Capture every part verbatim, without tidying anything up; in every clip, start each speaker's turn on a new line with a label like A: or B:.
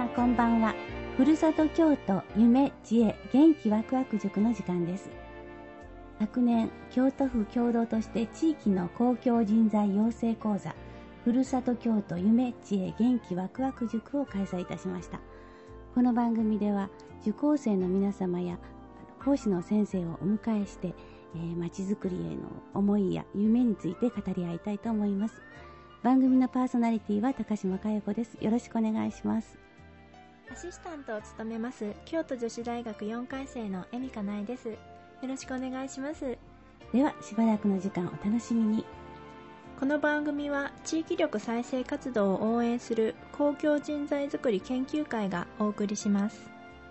A: 様こんばんは。ふるさと京都夢知恵元気ワクワク塾の時間です。昨年京都府共同として地域の公共人材養成講座ふるさと京都夢知恵元気ワクワク塾を開催いたしました。この番組では受講生の皆様や講師の先生をお迎えしてまちづくりへの思いや夢について語り合いたいと思います。番組のパーソナリティは高島佳代子です。よろしくお願いします。
B: アシスタントを務めます京都女子大学よんかい生の恵美香苗です。よろしくお願いします。
A: ではしばらくの時間お楽しみに。
B: この番組は地域力再生活動を応援する公共人材づくり研究会がお送りします。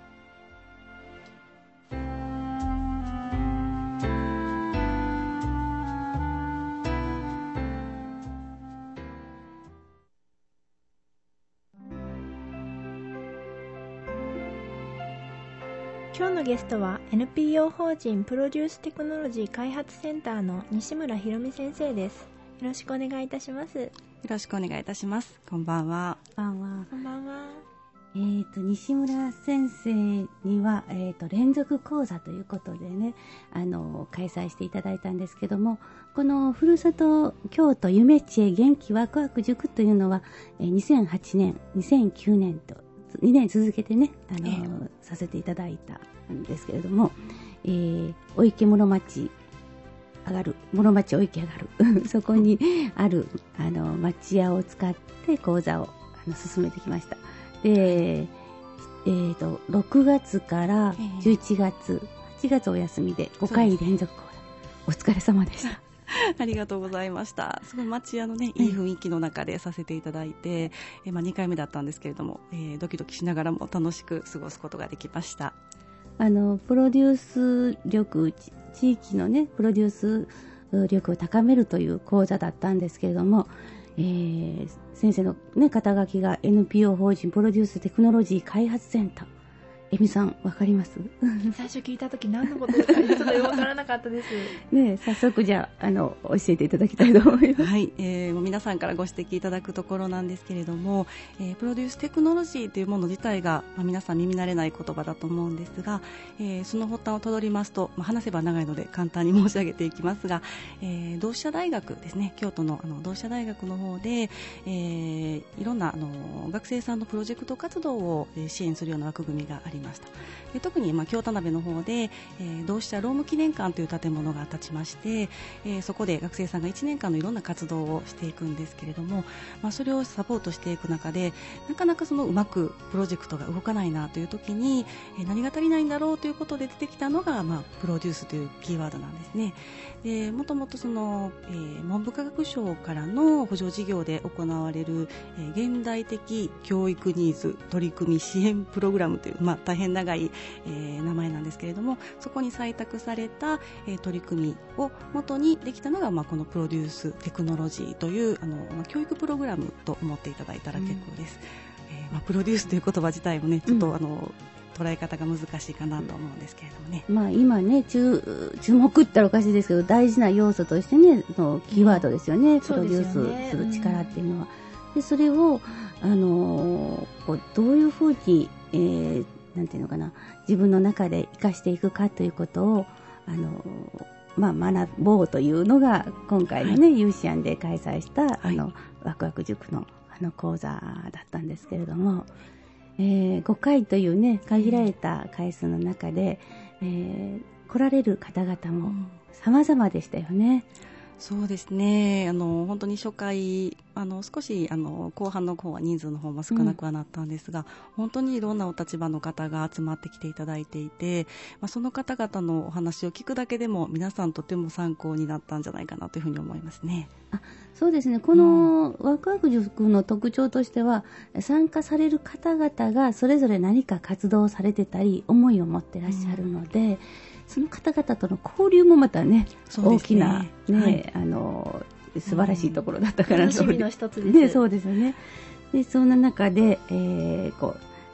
B: 今日のゲストは エヌピーオー 法人プロデューステクノロジー開発センターの西村ひろみ先生です。よろしくお願いいたします。
C: よろしくお願いいたします。こんばんは。
A: こんばんは。
B: こんばんは。
A: えーと西村先生には、えーと連続講座ということでね、あの開催していただいたんですけども、このふるさと京都夢知恵元気ワクワク塾というのは、えー、にせんはちねんにせんきゅうねんとにねん続けてね、あの、えー、させていただいたんですけれども、えー、お池室町上がる室町お池上がるそこにあるあの町屋を使って講座をあの進めてきました。で、えー、とろくがつからじゅういちがつ、はちがつお休みでごかい連続講座、お疲れ様でした
C: ありがとうございました。すごい町屋のね、いい雰囲気の中でさせていただいて、えまあ、にかいめだったんですけれども、えー、ドキドキしながらも楽しく過ごすことができました。
A: あのプロデュース力、地域のねプロデュース力を高めるという講座だったんですけれども、えー、先生の、ね、肩書きが エヌピーオー 法人プロデューステクノロジー開発センター。えみさんわかります？
B: 最初聞いたとき何のことですか？ちょっとよくわからなかったです
A: ね、早速じゃあ、あの教えていただきたいと思います。
C: はい、えー、もう皆さんからご指摘いただくところなんですけれども、えー、プロデューステクノロジーというもの自体が、まあ、皆さん耳慣れない言葉だと思うんですが、えー、その発端をたどりますと、まあ、話せば長いので簡単に申し上げていきますが、えー、同志社大学ですね、京都の、あの同志社大学の方で、えー、いろんなあの学生さんのプロジェクト活動を支援するような枠組みがありました。で特に、まあ、京田辺の方で、えー、同志社ローム記念館という建物が建ちまして、えー、そこで学生さんがいちねんかんのいろんな活動をしていくんですけれども、まあ、それをサポートしていく中でなかなかそのうまくプロジェクトが動かないなという時に、えー、何が足りないんだろうということで出てきたのが、まあ、プロデュースというキーワードなんですね。でもともとその、えー、文部科学省からの補助事業で行われる、えー、現代的教育ニーズ取り組み支援プログラムという、まあ、大変長いえー、名前なんですけれども、そこに採択された、えー、取り組みを元にできたのが、まあ、このプロデューステクノロジーというあの、まあ、教育プログラムと思っていただいたら結構です。うんえーまあ、プロデュースという言葉自体もねちょっと、うん、あの捉え方が難しいかなと思うんですけれどもね、
A: まあ、今ね 注, 注目って言ったらおかしいですけど大事な要素としてねのキーワードですよね、うん、プロデュースする力っていうのは、うん、でそれを、あのー、こうどういうふうに、えーなんていうのかな、自分の中で生かしていくかということをあの、まあ、学ぼうというのが今回のね、はい、ユーシアンで開催した、はい、あのワクワク塾の、あの講座だったんですけれども、えー、ごかいというね限られた回数の中で、えー、来られる方々も様々でしたよね。
C: そうですね、あの本当に初回あの少しあの後半の方は人数の方も少なくはなったんですが、うん、本当にいろんなお立場の方が集まってきていただいていて、まあ、その方々のお話を聞くだけでも皆さんとても参考になったんじゃないかなというふうに思いますね。
A: あ、そうですね、このワクワク塾の特徴としては、うん、参加される方々がそれぞれ何か活動されてたり思いを持ってらっしゃるので、うんその方々との交流もまた ね, ね大きな、ねはい、あの素晴らしいところだったかなと、
B: うん、楽しみの一つです、
A: ね、そうですよね。でそんな中で、えー、こう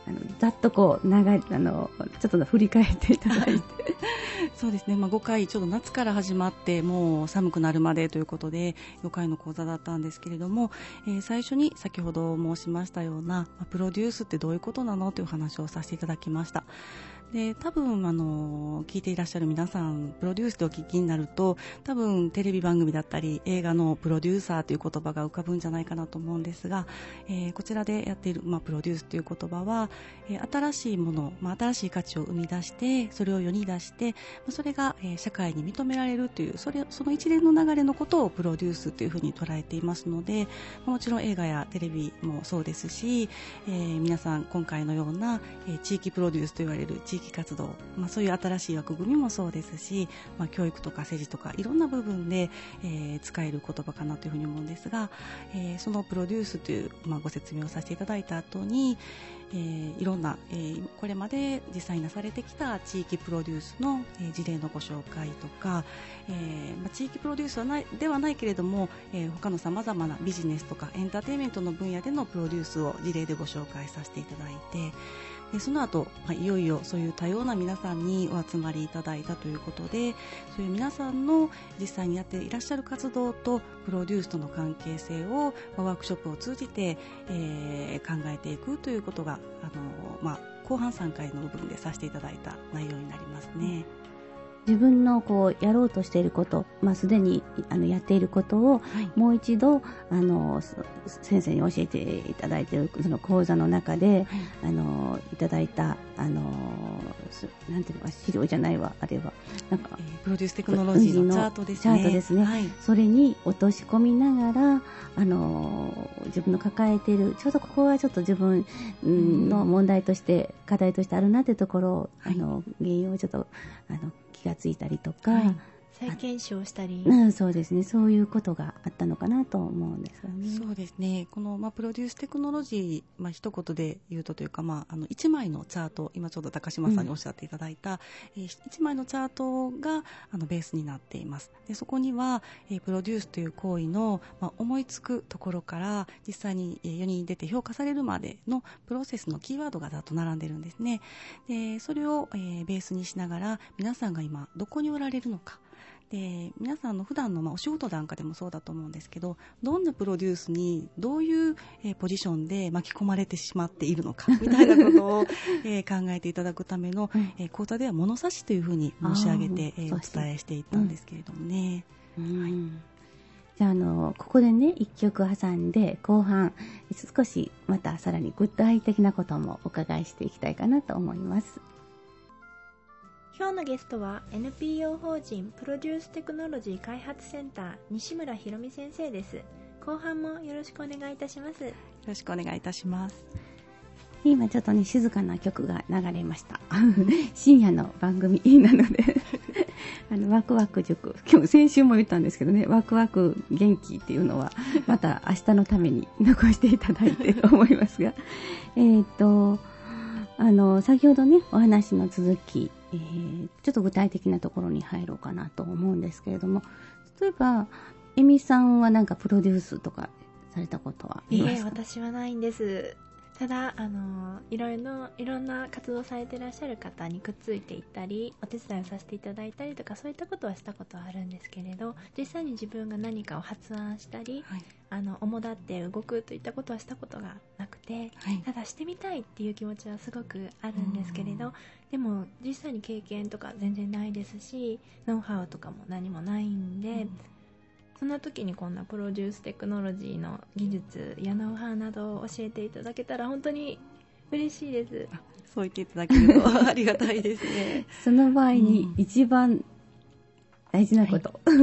A: あのざっとこう長いあのちょっと振り返っていただいて
C: そうですね、まあ、ごかいちょうど夏から始まってもう寒くなるまでということでよかいの講座だったんですけれども、えー、最初に先ほど申しましたような、まあ、プロデュースってどういうことなのという話をさせていただきました。で多分あの聞いていらっしゃる皆さんプロデュースとお聞きになると多分テレビ番組だったり映画のプロデューサーという言葉が浮かぶんじゃないかなと思うんですが、えー、こちらでやっている、まあ、プロデュースという言葉は、えー、新しいもの、まあ、新しい価値を生み出してそれを世に出してそれが、えー、社会に認められるというそれその一連の流れのことをプロデュースというふうに捉えていますので、もちろん映画やテレビもそうですし、えー、皆さん今回のような、えー、地域プロデュースといわれる地域活動、まあ、そういう新しい枠組みもそうですし、まあ、教育とか政治とかいろんな部分で、えー、使える言葉かなというふうに思うんですが、えー、そのプロデュースという、まあ、ご説明をさせていただいた後に、えー、いろんな、えー、これまで実際になされてきた地域プロデュースの、えー、事例のご紹介とか、えーまあ、地域プロデュースはないではないけれども、えー、他のさまざまなビジネスとかエンターテインメントの分野でのプロデュースを事例でご紹介させていただいて、でその後、まあ、いよいよそういう多様な皆さんにお集まりいただいたということで、そういう皆さんの実際にやっていらっしゃる活動とプロデュースとの関係性を、まあ、ワークショップを通じて、えー、考えていくということがあの、まあ、後半さんかいの部分でさせていただいた内容になりますね。
A: 自分のこうやろうとしていること、まあ、すでにあのやっていることをもう一度、あの先生に教えていただいているその講座の中で、はい、あのいただいたあのなんていうのか資料じゃないわあれはなんか、
C: えー、プロデューステクノロジーのチャートですね。
A: チャートですね、はい、それに落とし込みながらあの自分の抱えているちょうどここはちょっと自分の問題として課題としてあるなというところを、はい、あの原因をちょっとあの気がついたりとか、はい、
B: 再検証したり、
A: うん、そうですね、そういうことがあったのかなと思うんですよね。
C: そうですね、この、まあ、プロデューステクノロジー、まあ、一言で言うとというか、まあ、あのいちまいのチャート、今ちょうど高島さんにおっしゃっていただいた、うん、えー、いちまいのチャートがあのベースになっています。でそこには、えー、プロデュースという行為の、まあ、思いつくところから実際に、えー、世に出て評価されるまでのプロセスのキーワードがざっと並んでるんですね。でそれを、えー、ベースにしながら皆さんが今どこにおられるのか、で皆さんの普段のまあお仕事なんかでもそうだと思うんですけど、どんなプロデュースにどういう、えー、ポジションで巻き込まれてしまっているのかみたいなことを、えー、考えていただくための、えー、講座では物差しというふうに申し上げて、えー、お伝えしていったんですけれどもね、うん、はい、
A: じゃあ、あのここでねいっきょく挟んで後半少しまたさらに具体的なこともお伺いしていきたいかなと思います。
B: 今日のゲストは エヌピーオー 法人プロデューステクノロジー開発センター西村ひろみ先生です。後半もよろしくお願いいたします。よ
C: ろしくお願いいたします。
A: 今ちょっとね静かな曲が流れました深夜の番組なのであのワクワク塾、今日先週も言ったんですけどね、ワクワク元気っていうのはまた明日のために残していただいてと思いますがえっとあの先ほどねお話の続き、えー、ちょっと具体的なところに入ろうかなと思うんですけれども、例えばエミさんはなんかプロデュースとかされたことはありますか？
B: いえ、私はないんです。ただあのいろいろいろんな活動されていらっしゃる方にくっついていったりお手伝いをさせていただいたりとかそういったことはしたことはあるんですけれど、実際に自分が何かを発案したり、はい、あの主だって動くといったことはしたことがなくて、はい、ただしてみたいっていう気持ちはすごくあるんですけれど、でも実際に経験とか全然ないですしノウハウとかも何もないんで、うん、そんな時にこんなプロデューステクノロジーの技術やノウハウなどを教えていただけたら本当に嬉しいです。
C: そう言っていただけるとありがたいですね
A: その場合に一番大事なこと、
B: はい、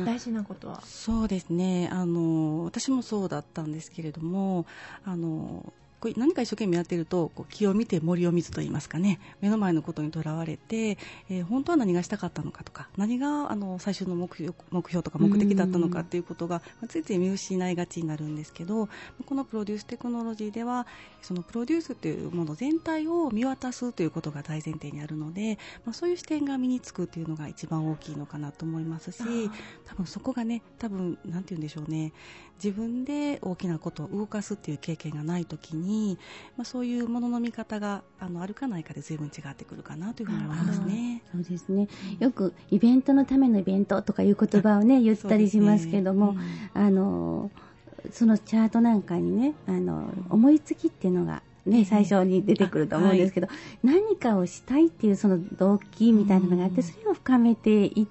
B: 大事なことは
C: そうですね、あの私もそうだったんですけれども、あのこう何か一生懸命やっているとこう気を見て森を見ずといいますかね、目の前のことにとらわれて、えー、本当は何がしたかったのかとか何があの最終の目標、目標とか目的だったのかということが、まあ、ついつい見失いがちになるんですけど、このプロデューステクノロジーではそのプロデュースというもの全体を見渡すということが大前提にあるので、まあ、そういう視点が身につくというのが一番大きいのかなと思いますし、多分そこがね、多分なんて言うんでしょうね、 自分で大きなことを動かすっていう経験がないときに、まあ、そういうものの見方があのあるかないかで随分違ってくるかなというふうに思いますね。
A: そうですね。よくイベントのためのイベントとかいう言葉をね言ったりしますけども、ねうん、あのそのチャートなんかにねあの思いつきっていうのがね、最初に出てくると思うんですけど、はい、何かをしたいっていうその動機みたいなのがあって、それを深めていって、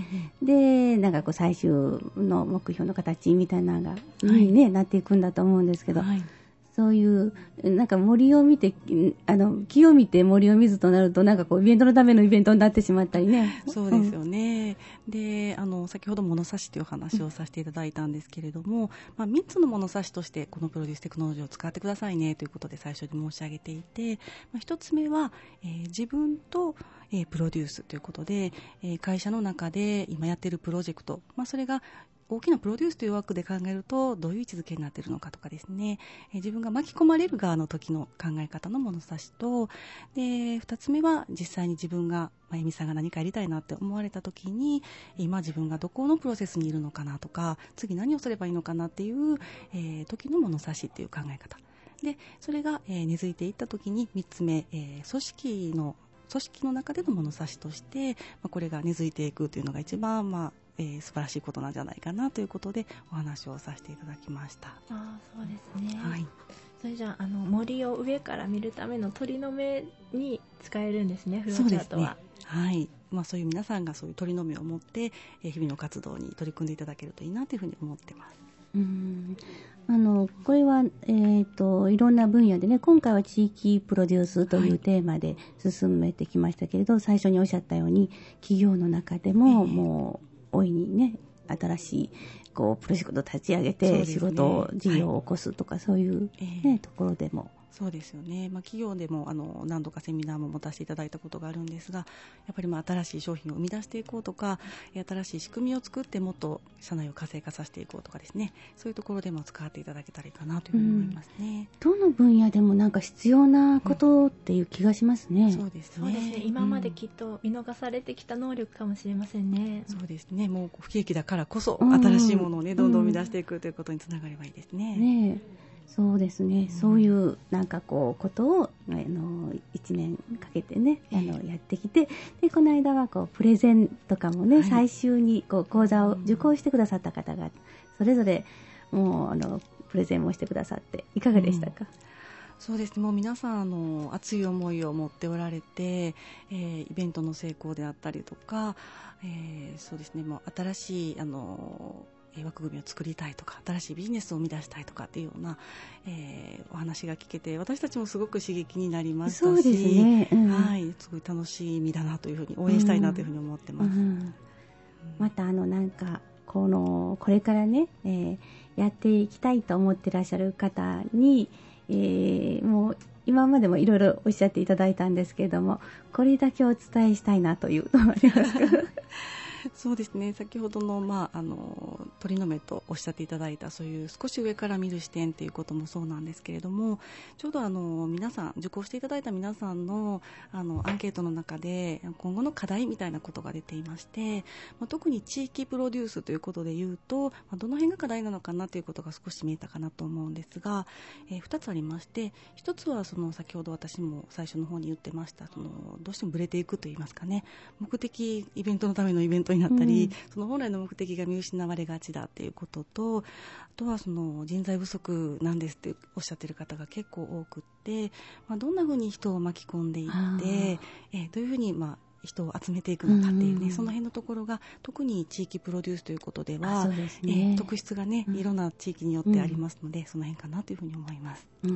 A: でなんかこう最終の目標の形みたいなのがに、ねはい、なっていくんだと思うんですけど、はい、そういうなんか森を見てあの木を見て森を見ずとなるとなんかこうイベントのためのイベントになってしまったりね。
C: そうですよね、うん、であの先ほど物差しという話をさせていただいたんですけれども、うんまあ、みっつの物差しとしてこのプロデューステクノロジーを使ってくださいねということで最初に申し上げていて、まあ、ひとつめは、えー、自分と、えー、プロデュースということで、えー、会社の中で今やっているプロジェクト、まあ、それが大きなプロデュースという枠で考えるとどういう位置づけになっているのかとかですね、えー、自分が巻き込まれる側の時の考え方の物差しと、でふたつめは実際に自分が、まあ、エミさんが何かやりたいなって思われた時に今自分がどこのプロセスにいるのかなとか次何をすればいいのかなっていう、えー、時の物差しっていう考え方で、それが、えー、根付いていった時にみっつめ、えー、組織の組織の中での物差しとして、まあ、これが根付いていくというのが一番、まあえー、素晴らしいことなんじゃないかなということでお話をさせていただきました。
B: あそうですね、
C: はい、
B: それじゃあ、あの森を上から見るための鳥の目に使えるんですね、フローチャートは。
C: はいまあ、そういう皆さんがそういう鳥の目を持って、えー、日々の活動に取り組んでいただけるといいなというふうに思ってます。
A: うんあのこれは、えー、といろんな分野でね今回は地域プロデュースというテーマで進めてきましたけれど、はい、最初におっしゃったように企業の中でも、えー、もう大いにね新しいこうプロジェクトを立ち上げて、ね、仕事を事業を起こすとか、はい、そういう、ねえー、ところでも
C: そうですよね、まあ、企業でもあの何度かセミナーも持たせていただいたことがあるんですが、やっぱりまあ新しい商品を生み出していこうとか新しい仕組みを作ってもっと社内を活性化させていこうとかですね、そういうところでも使っていただけたらいいかなというふうに思いますね、
A: うん、どの分野でもなんか必要なことっていう気がしますね、
C: うん、そうですね、
B: そうですね、今まできっと見逃されてきた能力かもしれませんね、
C: うん、そうですね、もう不景気だからこそ新しいものをね、うん、どんどん生み出していくということにつながればいいですね、
A: ねえそうですね、うん、そういうなんかこうことをあのいちねんかけてね、あのやってきて、でこの間はこうプレゼンとかもね、はい、最終にこう講座を受講してくださった方がそれぞれもうあのプレゼンもしてくださっていかがでしたか？うん、
C: そうですね、もう皆さんあの熱い思いを持っておられて、えー、イベントの成功であったりとか、えー、そうですね、もう新しいあの枠組みを作りたいとか新しいビジネスを生み出したいとかっていうような、えー、お話が聞けて私たちもすごく刺激になりましたし、
A: そうですね、うん、
C: はい、すごい楽しみだなというふうに応援したいなというふうに思ってます、うんうん、
A: またあのなんかこのこれからね、えー、やっていきたいと思ってらっしゃる方に、えー、もう今までもいろいろおっしゃっていただいたんですけれども、これだけお伝えしたいなというのはありますか？
C: そうですね、先ほどの、まあ、あの鳥の目とおっしゃっていただいたそういう少し上から見る視点ということもそうなんですけれども、ちょうどあの皆さん受講していただいた皆さん の, あのアンケートの中で今後の課題みたいなことが出ていまして、まあ、特に地域プロデュースということでいうと、まあ、どの辺が課題なのかなということが少し見えたかなと思うんですが、えー、ふたつありまして、ひとつはその先ほど私も最初の方に言ってましたそのどうしてもブレていくといいますかね、目的イベントのためのイベントになったり、うん、その本来の目的が見失われがちだということと、あとはその人材不足なんですっておっしゃっている方が結構多くって、まあ、どんなふうに人を巻き込んでいって、えー、どういうふうにまあ人を集めていくのかっていうね、うん、その辺のところが特に地域プロデュースということでは、
A: そうですね、
C: えー、特質がね、うん、いろんな地域によってありますので、うん、その辺かなというふうに思います、
A: うんうん、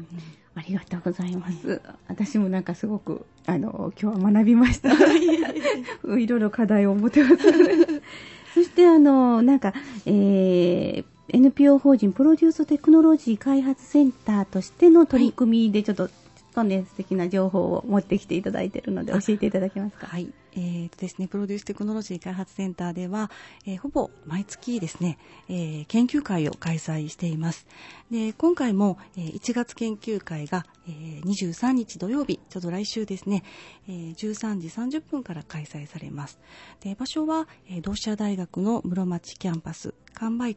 A: ありがとうございます、はい、私もなんかすごくあの今日は学びましたいろいろ課題を持ってますそしてあのなんか、えー、エヌピーオー 法人プロデューステクノロジー開発センターとしての取り組みでちょっと、はいちょっとね、素敵な情報を持ってきていただいているので教えていただけますか？
C: はい、えーとですね、プロデューステクノロジー開発センターでは、えー、ほぼ毎月ですね、えー、研究会を開催しています。で今回も、えー、いちがつ研究会が、えー、にじゅうさんにち土曜日、ちょうど来週ですね、えー、じゅうさんじさんじゅっぷんから開催されます。で場所は、えー、同志社大学の室町キャンパス完売館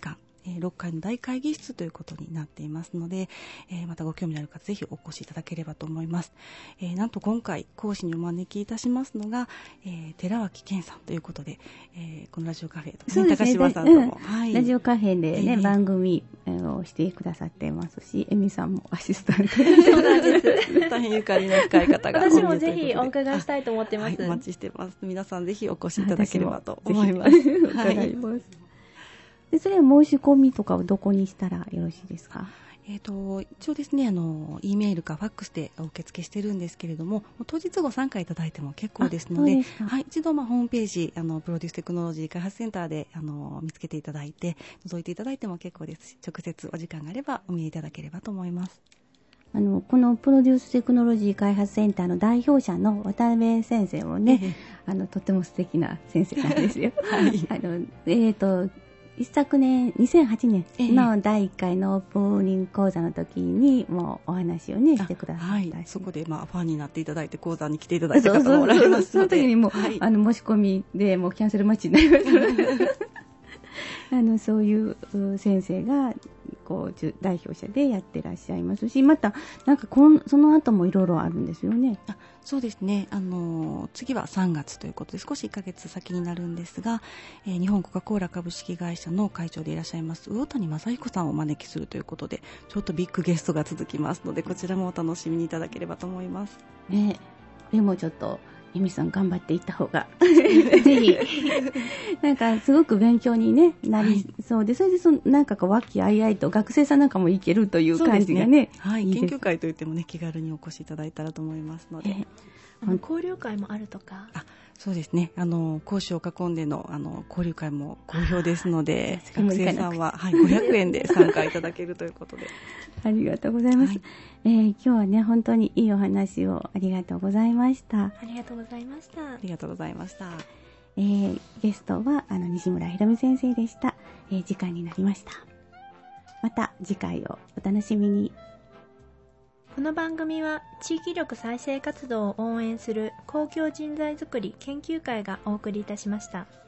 C: えー、ろっかいの大会議室ということになっていますので、えー、またご興味のある方ぜひお越しいただければと思います。えー、なんと今回講師にお招きいたしますのが、えー、寺脇健さんということで、えー、このラジオカフェと、ね、高島さんとも、うんはい、
A: ラジオカフェでね、えー、番組をしてくださっていますし、エミさんもアシスタント
B: そうなんです
C: 大変ゆかりの深い方が
B: 私もぜひお伺いしたいと思ってます、
C: はい、お待ちしてます。皆さんぜひお越しいただければと思います。
A: 伺います、はい、でそれは申し込みとかをどこにしたらよろしいですか？
C: えー、と一応ですねあの E メールかファックスでお受付してるんですけれども、当日ご参加いただいても結構ですので、はい、一度まあホームページあのプロデューステクノロジー開発センターであの見つけていただいて覗いていただいても結構ですし、直接お時間があればお見えいただければと思います。
A: あのこのプロデューステクノロジー開発センターの代表者の渡辺先生もね、ええ、あのとても素敵な先生なんですよ。はい、あのえーと一昨年にせんはちねんのだいいっかいのオープニング講座の時にもうお話をねしてくださった、はい、
C: そこでまあファンになっていただいて講座に来ていただいた方もおられますので、
A: その時にもう、はい、あの申し込みでもうキャンセル待ちになりましたあのそういう先生がこう代表者でやってらっしゃいますし、またなんかこんその後もいろいろあるんですよね。
C: あそうですね、あの次はさんがつということで少しいっかげつ先になるんですが、えー、日本コカ・コーラ株式会社の会長でいらっしゃいます魚谷正彦さんをお招きするということで、ちょっとビッグゲストが続きますので、こちらもお楽しみにいただければと思います、
A: ね、でもちょっとエミさん頑張っていった方がぜひなんかすごく勉強に、ね、なりそうで、はい、それでそのなんかこう和気あいあいと学生さんなんかもいけるという感じが ね, ね、
C: はい、
A: いい
C: 研究会といっても、ね、気軽にお越しいただいたらと思いますので、え
B: あの交流会もあるとか。
C: あそうですね、あの講師を囲んで の, あの交流会も好評ですので、学生さんは、はい、ごひゃくえんで参加いただけるということで
A: ありがとうございます、はい、えー、今日はね本当にいいお話をありがとうございました。
B: ありがとうございました。
C: ありがとうございました。
A: えー、ゲストはあの西村ひろみ先生でした。えー、時間になりました。また次回をお楽しみに。
B: この番組は地域力再生活動を応援する公共人材づくり研究会がお送りいたしました。